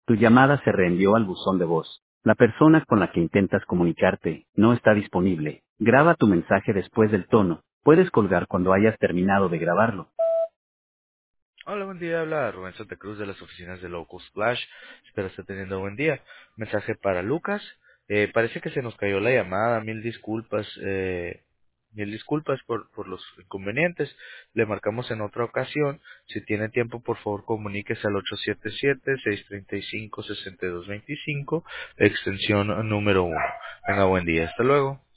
Tu llamada se reenvió al buzón de voz. La persona con la que intentas comunicarte no está disponible. Graba tu mensaje después del tono. Puedes colgar cuando hayas terminado de grabarlo. Hola, buen día. Habla Rubén Santa Cruz de las oficinas de Locus Splash. Espero esté teniendo buen día. Mensaje para Lucas. Parece que se nos cayó la llamada. Mil disculpas por los inconvenientes. Le marcamos en otra ocasión. Si tiene tiempo, por favor, comuníquese al 877-635-6225, extensión número 1. Tenga buen día. Hasta luego.